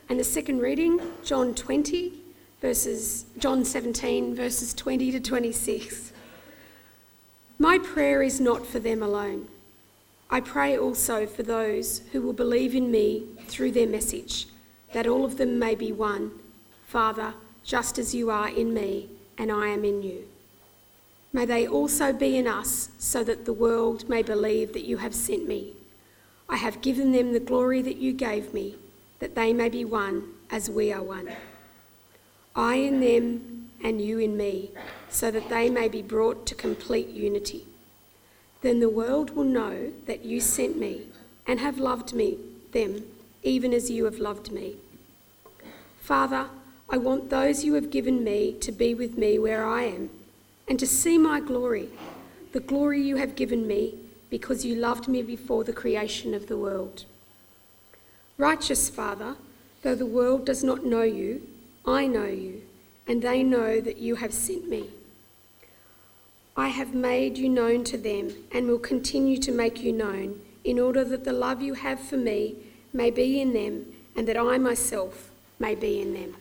And the second reading, John 17, verses 20 to 26. My prayer is not for them alone. I pray also for those who will believe in me through their message, that all of them may be one. Father, just as you are in me and I am in you. May they also be in us, so that the world may believe that you have sent me. I have given them the glory that you gave me, that they may be one as we are one. I in them and you in me, so that they may be brought to complete unity. Then the world will know that you sent me and have loved them, even as you have loved me. Father, I want those you have given me to be with me where I am, and to see my glory, the glory you have given me, because you loved me before the creation of the world. Righteous Father, though the world does not know you, I know you, and they know that you have sent me. I have made you known to them and will continue to make you known, in order that the love you have for me may be in them, and that I myself may be in them.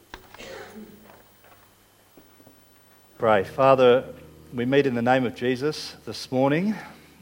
Great. Father, we meet in the name of Jesus this morning.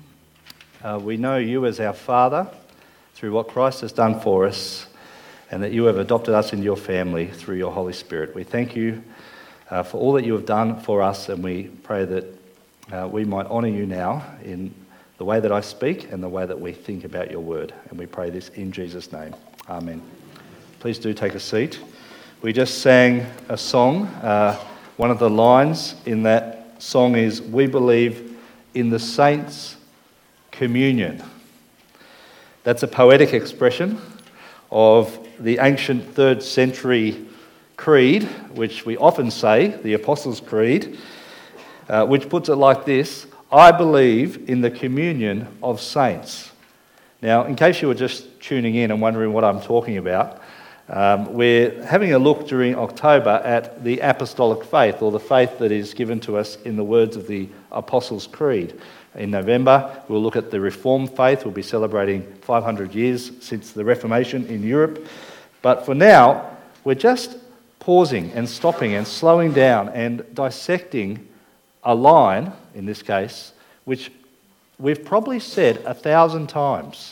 We know you as our Father through what Christ has done for us, and that you have adopted us into your family through your Holy Spirit. We thank you for all that you have done for us, and we pray that we might honour you now in the way that I speak and the way that we think about your word. And we pray this in Jesus' name. Amen. Please do take a seat. We just sang a song. One of the lines in that song is, "We believe in the saints' communion." That's a poetic expression of the ancient 3rd century creed, which we often say, the Apostles' Creed, which puts it like this: I believe in the communion of saints. Now, in case you were just tuning in and wondering what I'm talking about, we're having a look during October at the apostolic faith, or the faith that is given to us in the words of the Apostles' Creed. In November, we'll look at the Reformed faith. We'll be celebrating 500 years since the Reformation in Europe. But for now, we're just pausing and stopping and slowing down and dissecting a line, in this case, which we've probably said 1,000 times,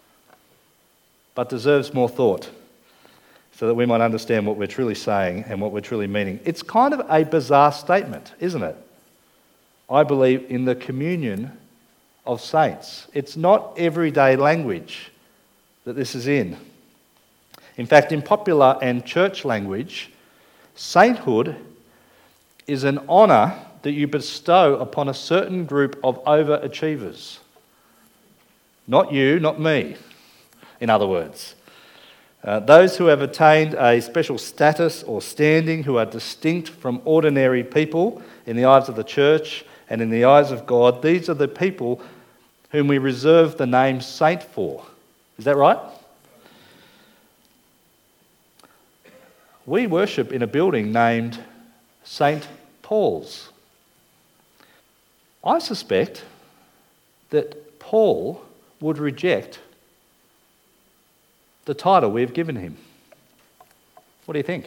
but deserves more thought, so that we might understand what we're truly saying and what we're truly meaning. It's kind of a bizarre statement, isn't it? I believe in the communion of saints. It's not everyday language that this is in. In fact, in popular and church language, sainthood is an honour that you bestow upon a certain group of overachievers. Not you, not me, in other words. Those who have attained a special status or standing, who are distinct from ordinary people in the eyes of the church and in the eyes of God, these are the people whom we reserve the name saint for. Is that right? We worship in a building named St. Paul's. I suspect that Paul would reject the title we've given him. What do you think?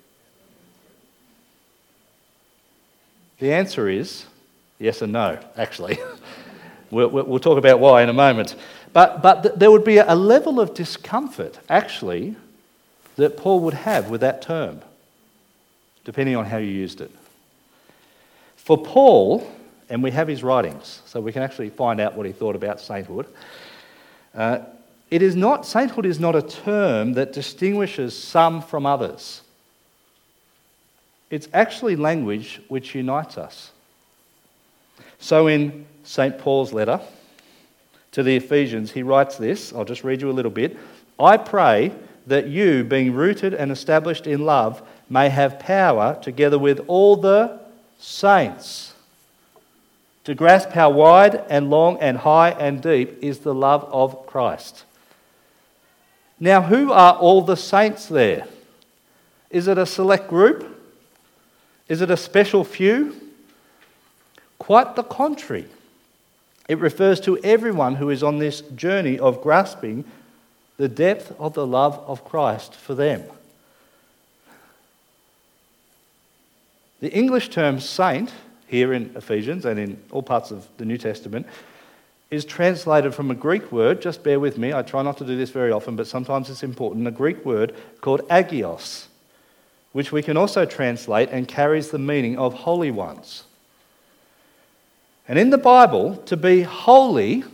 The answer is yes and no, actually. We'll talk about why in a moment. But there would be a level of discomfort, actually, that Paul would have with that term, depending on how you used it. For Paul, and we have his writings, so we can actually find out what he thought about sainthood. Sainthood is not a term that distinguishes some from others. It's actually language which unites us. So in St. Paul's letter to the Ephesians, he writes this. I'll just read you a little bit. I pray that you, being rooted and established in love, may have power, together with all the saints, to grasp how wide and long and high and deep is the love of Christ. Now, who are all the saints there? Is it a select group? Is it a special few? Quite the contrary. It refers to everyone who is on this journey of grasping the depth of the love of Christ for them. The English term saint, here in Ephesians and in all parts of the New Testament, is translated from a Greek word, just bear with me, I try not to do this very often, but sometimes it's important, a Greek word called agios, which we can also translate and carries the meaning of holy ones. And in the Bible, to be holy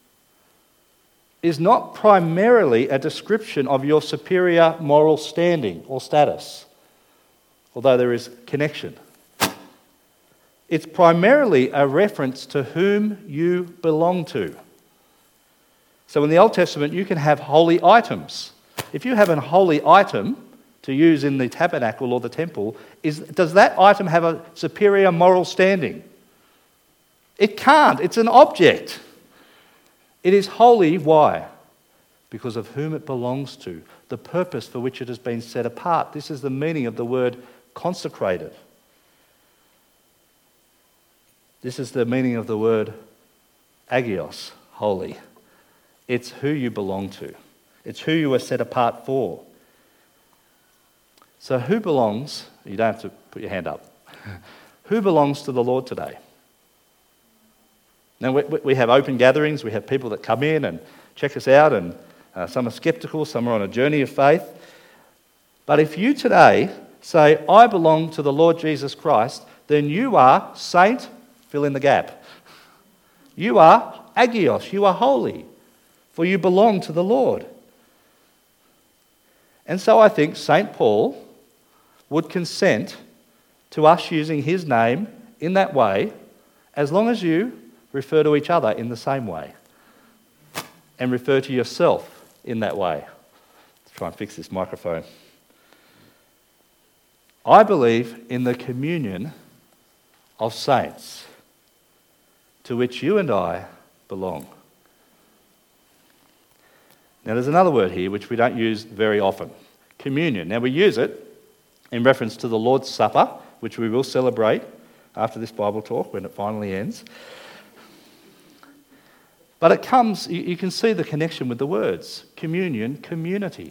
is not primarily a description of your superior moral standing or status, although there is connection. It's primarily a reference to whom you belong to. So in the Old Testament, you can have holy items. If you have a holy item to use in the tabernacle or the temple, does that item have a superior moral standing? It can't. It's an object. It is holy. Why? Because of whom it belongs to, the purpose for which it has been set apart. This is the meaning of the word consecrated. This is the meaning of the word agios, holy. It's who you belong to. It's who you are set apart for. So who belongs, you don't have to put your hand up, who belongs to the Lord today? Now we have open gatherings, we have people that come in and check us out, and some are skeptical, some are on a journey of faith. But if you today say, I belong to the Lord Jesus Christ, then you are saint, fill in the gap. You are agios, you are holy, for you belong to the Lord. And so I think St. Paul would consent to us using his name in that way, as long as you refer to each other in the same way and refer to yourself in that way. Let's try and fix this microphone. I believe in the communion of saints to which you and I belong. Now there's another word here which we don't use very often, communion. Now we use it in reference to the Lord's Supper, which we will celebrate after this Bible talk when it finally ends. But it comes, you can see the connection with the words, communion, community.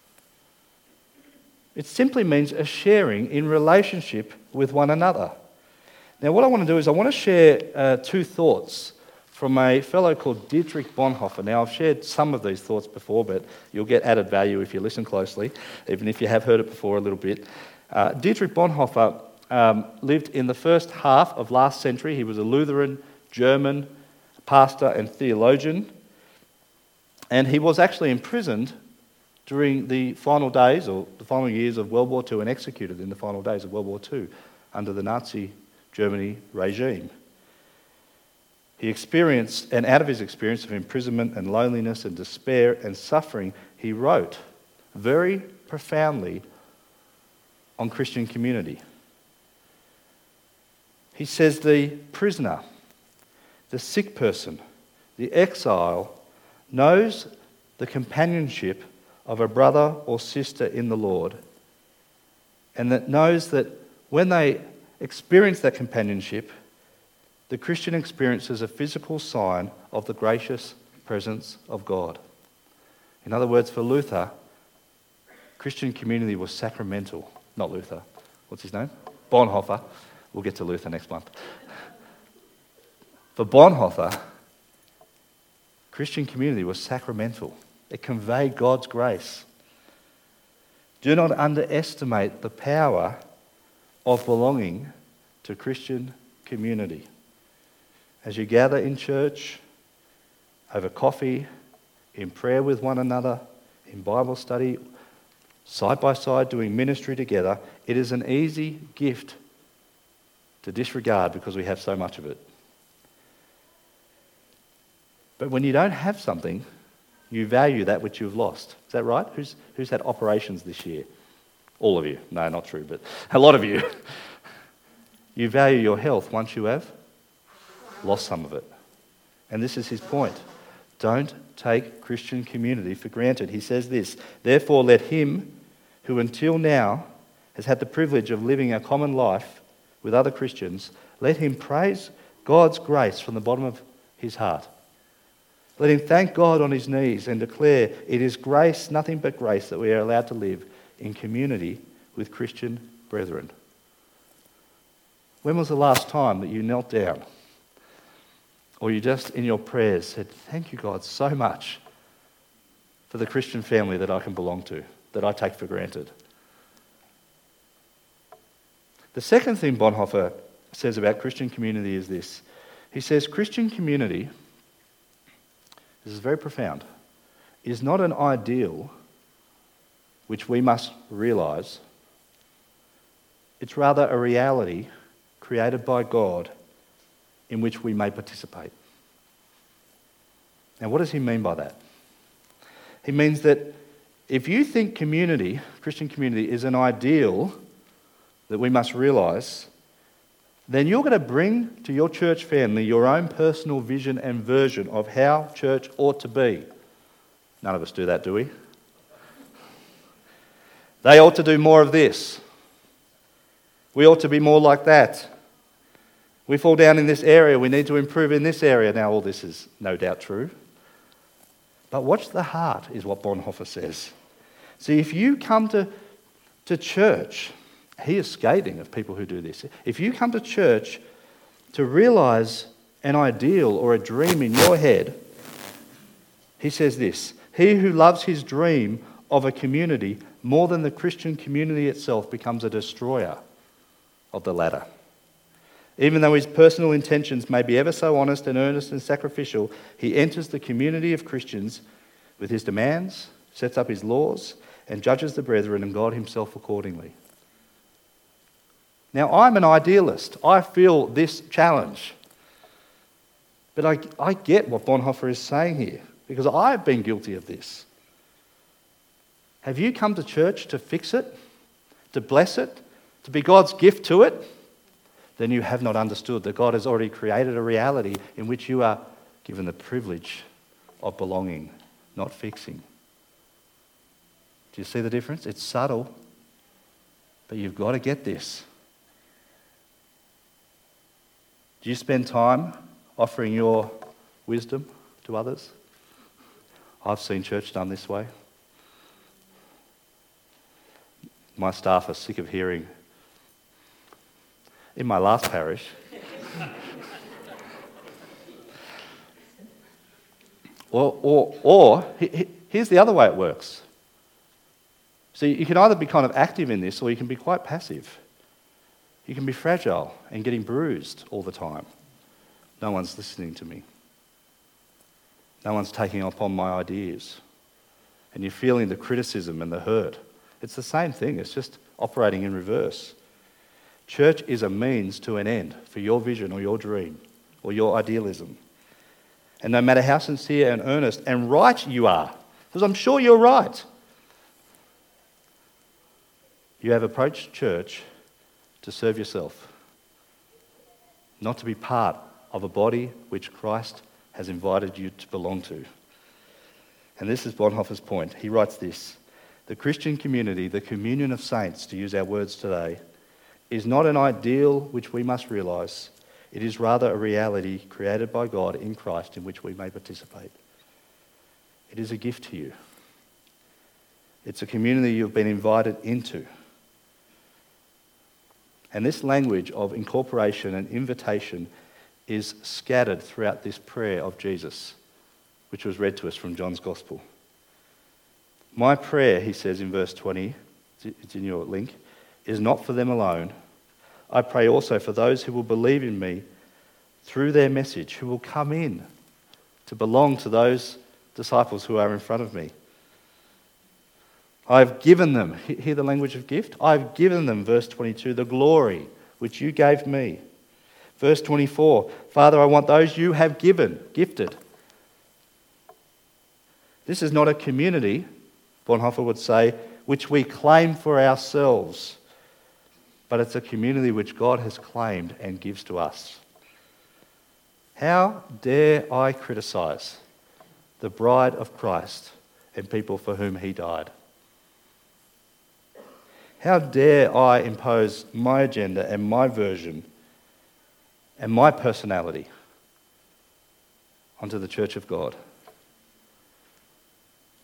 It simply means a sharing in relationship with one another. Now what I want to do is I want to share two thoughts from a fellow called Dietrich Bonhoeffer. Now I've shared some of these thoughts before, but you'll get added value if you listen closely, even if you have heard it before a little bit. Dietrich Bonhoeffer lived in the first half of last century. He was a Lutheran, German pastor and theologian, and he was actually imprisoned during the final days or the final years of World War II and executed in the final days of World War II under the Nazi Germany regime. He experienced, and out of his experience of imprisonment and loneliness and despair and suffering, he wrote very profoundly on Christian community. He says the prisoner, the sick person, the exile, knows the companionship of a brother or sister in the Lord, and that knows that when they experience that companionship, the Christian experience is a physical sign of the gracious presence of God. In other words, for Luther, Christian community was sacramental. Not Luther. What's his name? Bonhoeffer. We'll get to Luther next month. For Bonhoeffer, Christian community was sacramental. It conveyed God's grace. Do not underestimate the power of belonging to Christian community. As you gather in church, over coffee, in prayer with one another, in Bible study, side by side doing ministry together, it is an easy gift to disregard because we have so much of it. But when you don't have something, you value that which you've lost. Is that right? Who's had operations this year? All of you. No, not true, but a lot of you. You value your health once you have lost some of it. And this is his point. Don't take Christian community for granted. He says this, therefore let him who until now has had the privilege of living a common life with other Christians, let him praise God's grace from the bottom of his heart. Let him thank God on his knees and declare it is grace, nothing but grace, that we are allowed to live in community with Christian brethren. When was the last time that you knelt down? Or you just in your prayers said, thank you God so much for the Christian family that I can belong to, that I take for granted. The second thing Bonhoeffer says about Christian community is this. He says Christian community, this is very profound, is not an ideal which we must realise. It's rather a reality created by God in which we may participate. Now, what does he mean by that? He means that if you think community, Christian community, is an ideal that we must realise, then you're going to bring to your church family your own personal vision and version of how church ought to be. None of us do that, do we? They ought to do more of this. We ought to be more like that. We fall down in this area, we need to improve in this area. Now, all this is no doubt true. But watch the heart, is what Bonhoeffer says. See, if you come to church, he is scathing of people who do this. If you come to church to realise an ideal or a dream in your head, he says this, he who loves his dream of a community more than the Christian community itself becomes a destroyer of the latter. Even though his personal intentions may be ever so honest and earnest and sacrificial, he enters the community of Christians with his demands, sets up his laws, and judges the brethren and God himself accordingly. Now, I'm an idealist. I feel this challenge. But I get what Bonhoeffer is saying here, because I've been guilty of this. Have you come to church to fix it, to bless it, to be God's gift to it? Then you have not understood that God has already created a reality in which you are given the privilege of belonging, not fixing. Do you see the difference? It's subtle, but you've got to get this. Do you spend time offering your wisdom to others? I've seen church done this way. My staff are sick of hearing. In my last parish, or here's the other way it works. So you can either be kind of active in this, or you can be quite passive. You can be fragile and getting bruised all the time. No one's listening to me. No one's taking upon my ideas. And you're feeling the criticism and the hurt. It's the same thing, it's just operating in reverse. Church is a means to an end for your vision or your dream or your idealism. And no matter how sincere and earnest and right you are, because I'm sure you're right, you have approached church to serve yourself, not to be part of a body which Christ has invited you to belong to. And this is Bonhoeffer's point. He writes this, the Christian community, the communion of saints, to use our words today, is not an ideal which we must realise. It is rather a reality created by God in Christ in which we may participate. It is a gift to you. It's a community you've been invited into. And this language of incorporation and invitation is scattered throughout this prayer of Jesus, which was read to us from John's Gospel. My prayer, he says in verse 20, it's in your link, is not for them alone. I pray also for those who will believe in me through their message, who will come in to belong to those disciples who are in front of me. I've given them, hear the language of gift? I've given them, verse 22, the glory which you gave me. Verse 24, Father, I want those you have gifted. This is not a community, Bonhoeffer would say, which we claim for ourselves, but it's a community which God has claimed and gives to us. How dare I criticise the bride of Christ and people for whom he died? How dare I impose my agenda and my version and my personality onto the Church of God?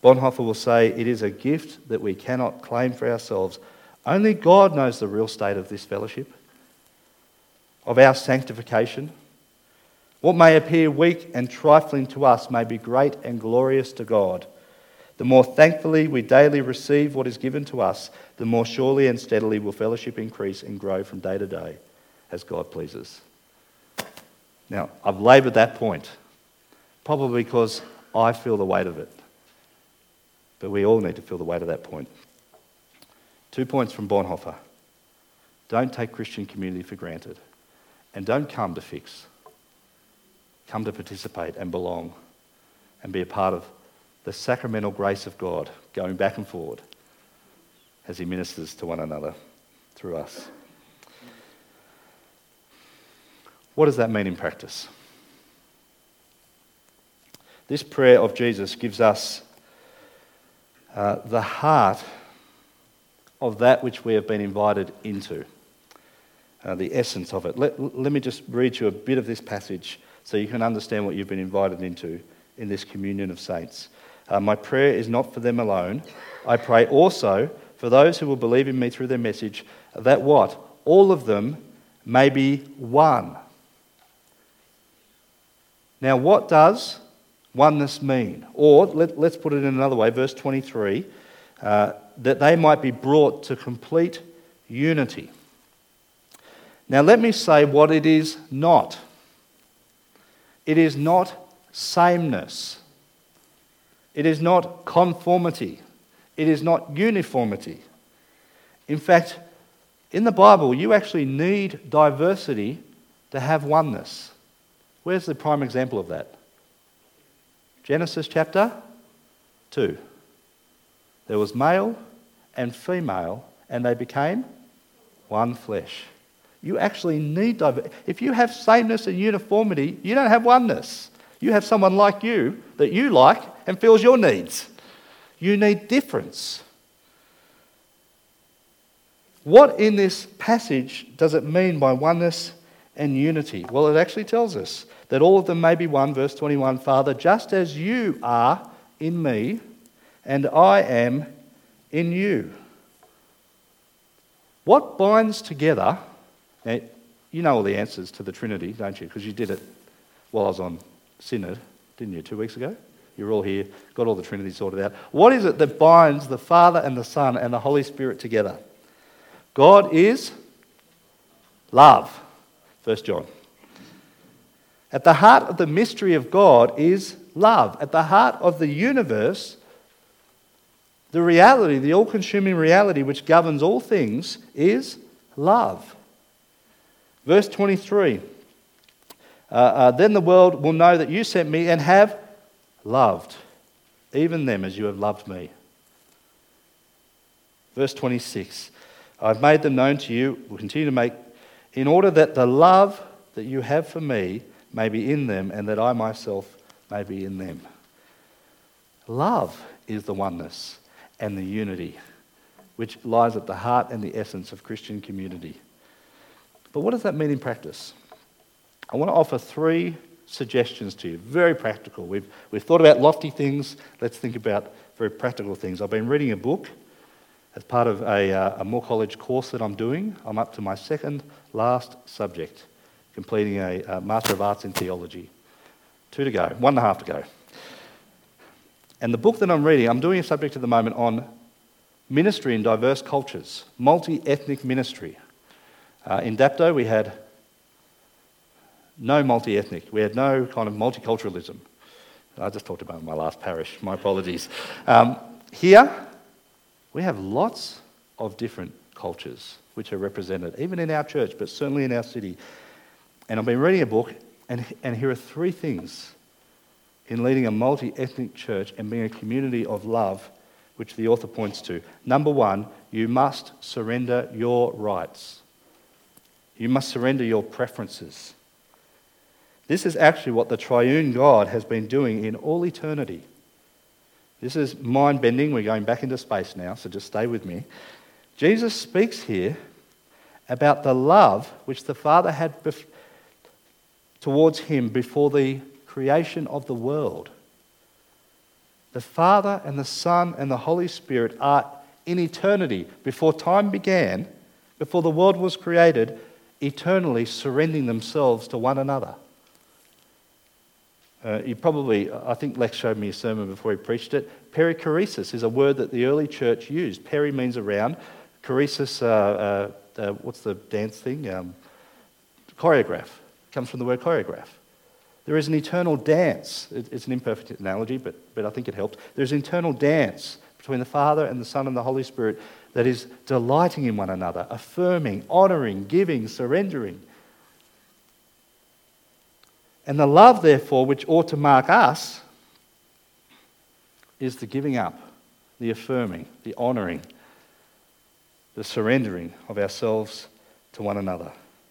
Bonhoeffer will say, it is a gift that we cannot claim for ourselves. Only God knows the real state of this fellowship, of our sanctification. What may appear weak and trifling to us may be great and glorious to God. The more thankfully we daily receive what is given to us, the more surely and steadily will fellowship increase and grow from day to day as God pleases. Now, I've laboured that point, probably because I feel the weight of it. But we all need to feel the weight of that point. 2 points from Bonhoeffer. Don't take Christian community for granted. And don't come to fix. Come to participate and belong and be a part of the sacramental grace of God going back and forward as he ministers to one another through us. What does that mean in practice? This prayer of Jesus gives us the heart of that which we have been invited into, the essence of it. Let me just read you a bit of this passage so you can understand what you've been invited into in this communion of saints. My prayer is not for them alone. I pray also for those who will believe in me through their message, that what? All of them may be one. Now, what does oneness mean? Or, let's put it in another way, verse 23, that they might be brought to complete unity. Now, let me say what it is not. It is not sameness. It is not conformity. It is not uniformity. In fact, in the Bible, you actually need diversity to have oneness. Where's the prime example of that? Genesis chapter 2. There was male and female, and they became one flesh. You actually need diversity. If you have sameness and uniformity, you don't have oneness. You have someone like you that you like and fills your needs. You need difference. What in this passage does it mean by oneness and unity? Well, it actually tells us that all of them may be one, verse 21, Father, just as you are in me and I am in you. What binds together, now, you know all the answers to the Trinity, don't you? Because you did it while I was on Synod, didn't you, 2 weeks ago? You were all here, got all the Trinity sorted out. What is it that binds the Father and the Son and the Holy Spirit together? God is love, 1 John. At the heart of the mystery of God is love. At the heart of the universe, the reality, the all-consuming reality which governs all things is love. Verse 23, then the world will know that you sent me and have loved, even them as you have loved me. Verse 26, I've made them known to you, will continue to make, in order that the love that you have for me may be in them and that I myself may be in them. Love is the oneness and the unity which lies at the heart and the essence of Christian community. But what does that mean in practice? I want to offer 3 suggestions to you, very practical. We've thought about lofty things, let's think about very practical things. I've been reading a book as part of a Moore College course that I'm doing. I'm up to my second last subject, completing a Master of Arts in Theology. 2 to go, 1.5 to go. And the book that I'm reading, I'm doing a subject at the moment on ministry in diverse cultures, multi-ethnic ministry. In Dapto, we had no multi-ethnic. We had no kind of multiculturalism. I just talked about my last parish. My apologies. Here, we have lots of different cultures which are represented, even in our church, but certainly in our city. And I've been reading a book, and here are 3 things in leading a multi-ethnic church and being a community of love, which the author points to. Number 1, you must surrender your rights. You must surrender your preferences. This is actually what the triune God has been doing in all eternity. This is mind-bending. We're going back into space now, so just stay with me. Jesus speaks here about the love which the Father had towards him before the creation of the world. The Father and the Son and the Holy Spirit are in eternity, before time began, before the world was created, eternally surrendering themselves to one another. I think Lex showed me a sermon before he preached it. Perichoresis is a word that the early church used. Peri means around. Choresis, what's the dance thing? Choreograph. It comes from the word choreograph. There is an eternal dance. It's an imperfect analogy, but I think it helps. There's an eternal dance between the Father and the Son and the Holy Spirit that is delighting in one another, affirming, honouring, giving, surrendering. And the love, therefore, which ought to mark us is the giving up, the affirming, the honouring, the surrendering of ourselves to one another.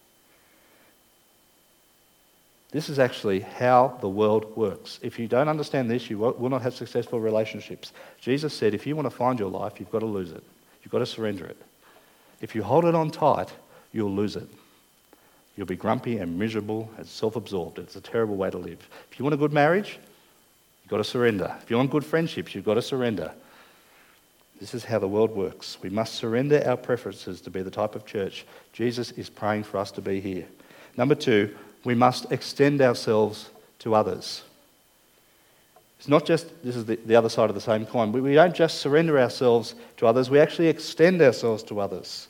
This is actually how the world works. If you don't understand this, you will not have successful relationships. Jesus said, if you want to find your life, you've got to lose it. You've got to surrender it. If you hold it on tight, you'll lose it. You'll be grumpy and miserable and self-absorbed. It's a terrible way to live. If you want a good marriage, you've got to surrender. If you want good friendships, you've got to surrender. This is how the world works. We must surrender our preferences to be the type of church Jesus is praying for us to be here. Number 2, we must extend ourselves to others. It's not just, this is the other side of the same coin. We don't just surrender ourselves to others, we actually extend ourselves to others.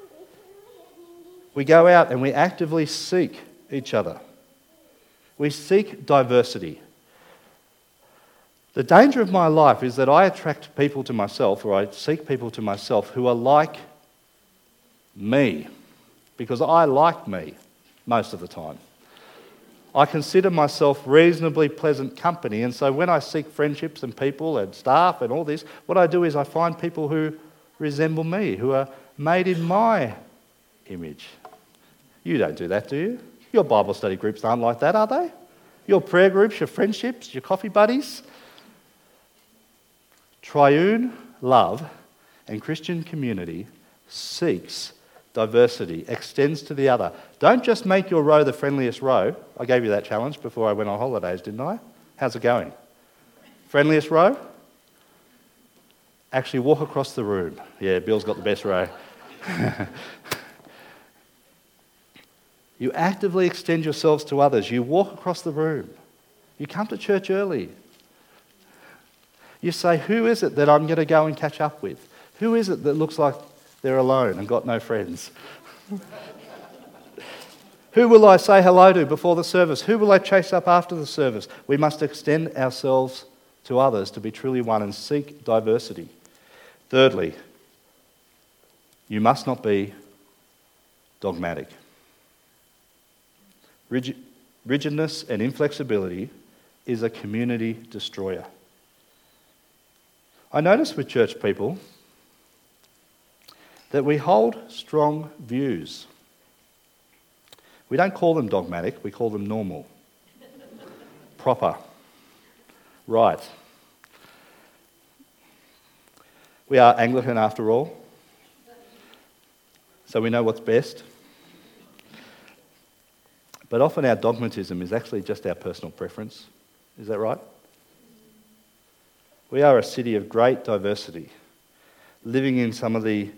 We go out and we actively seek each other. We seek diversity. The danger of my life is that I attract people to myself, or I seek people to myself who are like me, because I like me most of the time. I consider myself reasonably pleasant company, and so when I seek friendships and people and staff and all this, what I do is I find people who resemble me, who are made in my image. You don't do that, do you? Your Bible study groups aren't like that, are they? Your prayer groups, your friendships, your coffee buddies? Triune love and Christian community seeks diversity, extends to the other. Don't just make your row the friendliest row. I gave you that challenge before I went on holidays, didn't I? How's it going? Friendliest row? Actually walk across the room. Yeah, Bill's got the best row. You actively extend yourselves to others. You walk across the room. You come to church early. You say, who is it that I'm going to go and catch up with? Who is it that looks like they're alone and got no friends? Who will I say hello to before the service? Who will I chase up after the service? We must extend ourselves to others to be truly one and seek diversity. Thirdly, you must not be dogmatic. Rigidness and inflexibility is a community destroyer. I notice with church people that we hold strong views. We don't call them dogmatic, we call them normal, proper, right. We are Anglican after all, so we know what's best. But often our dogmatism is actually just our personal preference. Is that right? We are a city of great diversity, living in some of the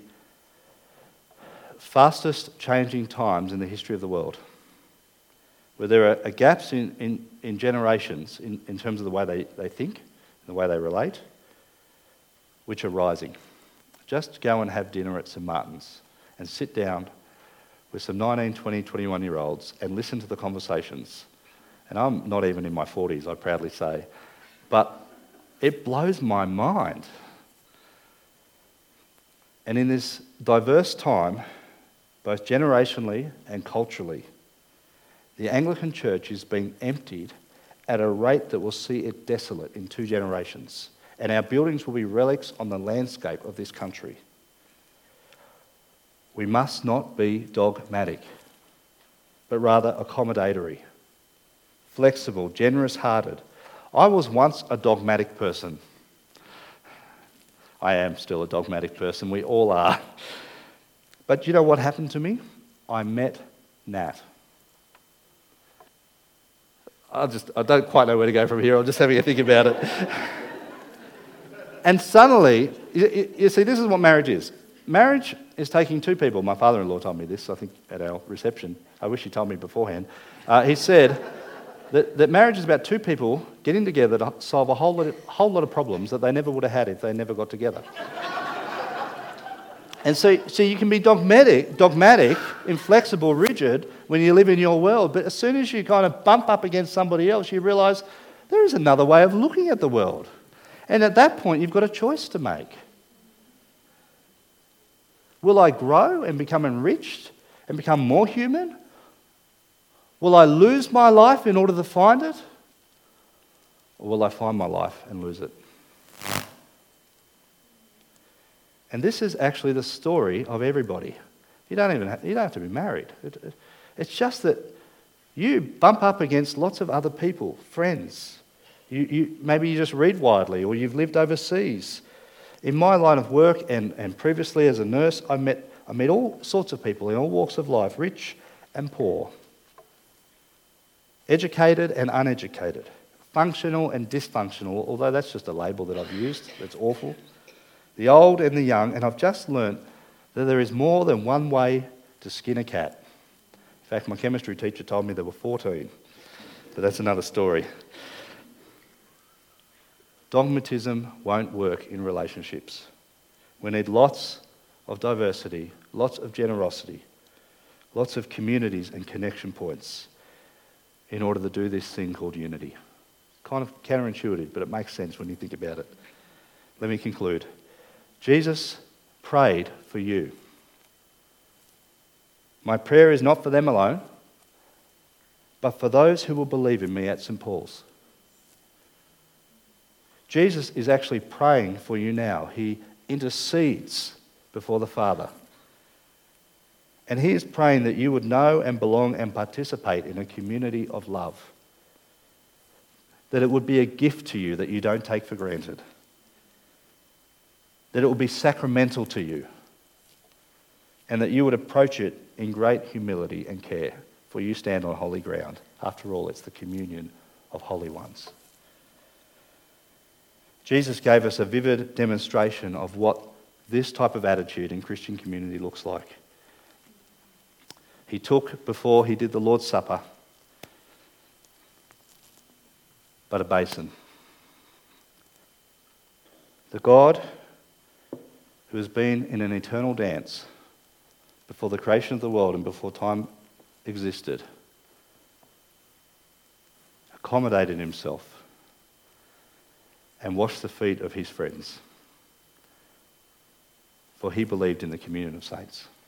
fastest changing times in the history of the world, where there are gaps in generations in terms of the way they think, the way they relate, which are rising. Just go and have dinner at St Martin's and sit down with some 19, 20, 21-year-olds and listen to the conversations. And I'm not even in my 40s, I proudly say. But it blows my mind. And in this diverse time, both generationally and culturally, the Anglican Church is being emptied at a rate that will see it desolate in 2 generations. And our buildings will be relics on the landscape of this country. We must not be dogmatic, but rather accommodatory, flexible, generous-hearted. I was once a dogmatic person. I am still a dogmatic person, we all are. But you know what happened to me? I met Nat. I don't quite know where to go from here, I'm just having a think about it. And suddenly, you see, this is what marriage is. Marriage is taking two people. My father-in-law told me this, I think, at our reception. I wish he told me beforehand. He said that marriage is about two people getting together to solve a whole lot of problems that they never would have had if they never got together. And so you can be dogmatic, inflexible, rigid when you live in your world, but as soon as you kind of bump up against somebody else, you realise there is another way of looking at the world. And at that point, you've got a choice to make. Will I grow and become enriched and become more human? Will I lose my life in order to find it? Or will I find my life and lose it? And this is actually the story of everybody. You don't have to be married. It's just that you bump up against lots of other people, friends. Maybe you just read widely, or you've lived overseas. In my line of work and previously as a nurse, I met all sorts of people in all walks of life, rich and poor, educated and uneducated, functional and dysfunctional, although that's just a label that I've used, that's awful, the old and the young, and I've just learnt that there is more than one way to skin a cat. In fact, my chemistry teacher told me there were 14, but that's another story. Dogmatism won't work in relationships. We need lots of diversity, lots of generosity, lots of communities and connection points in order to do this thing called unity. Kind of counterintuitive, but it makes sense when you think about it. Let me conclude. Jesus prayed for you. My prayer is not for them alone, but for those who will believe in me at St. Paul's. Jesus is actually praying for you now. He intercedes before the Father. And he is praying that you would know and belong and participate in a community of love. That it would be a gift to you that you don't take for granted. That it would be sacramental to you. And that you would approach it in great humility and care, for you stand on holy ground. After all, it's the communion of holy ones. Jesus gave us a vivid demonstration of what this type of attitude in Christian community looks like. He took, before he did the Lord's Supper, but a basin. The God who has been in an eternal dance before the creation of the world and before time existed, accommodated himself and washed the feet of his friends, for he believed in the communion of saints.